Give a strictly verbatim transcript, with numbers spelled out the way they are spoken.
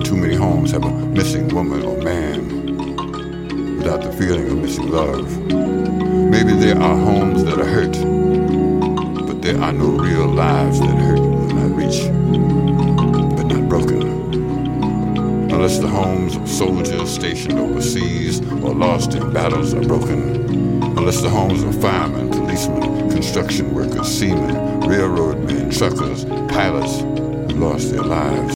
too many homes have a missing woman or man without the feeling of missing love. Maybe there are homes that are hurt, but there are no real lives that hurt will not reach, but not broken. Unless the homes of soldiers stationed overseas or lost in battles are broken. Unless the homes of firemen, policemen, construction workers, seamen, railroad men, truckers, pilots who lost their lives